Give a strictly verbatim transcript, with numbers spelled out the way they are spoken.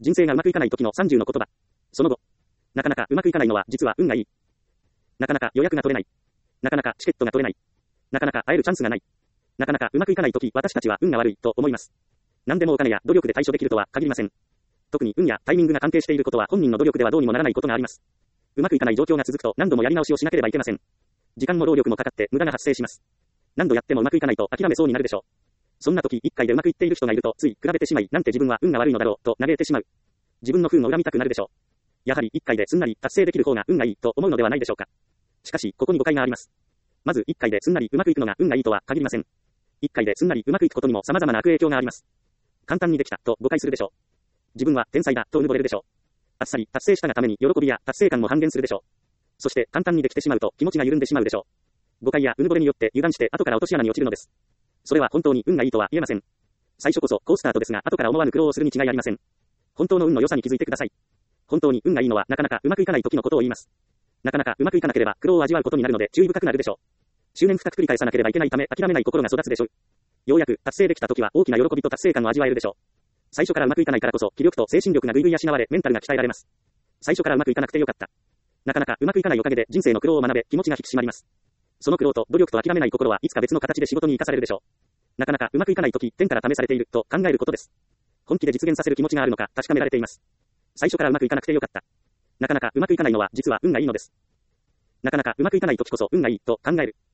人生がうまくいかない時のさんじゅうの言葉。その後。なかなかうまくいかないのは実は運がいい。なかなか予約が取れない。なかなかチケットが取れない。なかなか会えるチャンスがない。なかなかうまくいかない時、私たちは運が悪いと思います。何でもお金や努力で対処できるとは限りません。特に運やタイミングが関係していることは本人の努力ではどうにもならないことがあります。うまくいかない状況が続くと何度もやり直しをしなければいけません。時間も労力もかかって無駄が発生します。何度やってもうまくいかないと諦めそうになるでしょう。そんな時いっかいでうまくいっている人がいるとつい比べてしまい、なんて自分は運が悪いのだろうと嘆いてしまう。自分の不運を恨みたくなるでしょう。やはりいっかいですんなり達成できる方が運がいいと思うのではないでしょうか。しかしここに誤解があります。まずいっかいですんなりうまくいくのが運がいいとは限りません。いっかいですんなりうまくいくことにも様々な悪影響があります。簡単にできたと誤解するでしょう。自分は天才だとうぬぼれるでしょう。あっさり達成したがために喜びや達成感も半減するでしょう。そして簡単にできてしまうと気持ちが緩んでしまうでしょう。誤解やうぬぼれによって油断して後から落とし穴に落ちるのです。それは本当に運がいいとは言えません。最初こそ好スタートですが後から思わぬ苦労をするに違いありません。本当の運の良さに気づいてください。本当に運がいいのはなかなかうまくいかない時のことを言います。なかなかうまくいかなければ苦労を味わうことになるので注意深くなるでしょう。執念深く繰り返さなければいけないため諦めない心が育つでしょう。ようやく達成できた時は大きな喜びと達成感を味わえるでしょう。最初からうまくいかないからこそ気力と精神力がぐいぐい養われメンタルが鍛えられます。最初からうまくいかなくてよかった。なかなかうまくいかないおかげで人生の苦労を学べ気持ちが引き締まります。その苦労と努力と諦めない心はいつか別の形で仕事に生かされるでしょう。なかなかうまくいかない時天から試されていると考えることです。本気で実現させる気持ちがあるのか確かめられています。最初からうまくいかなくてよかった。なかなかうまくいかないのは実は運がいいのです。なかなかうまくいかない時こそ運がいいと考える。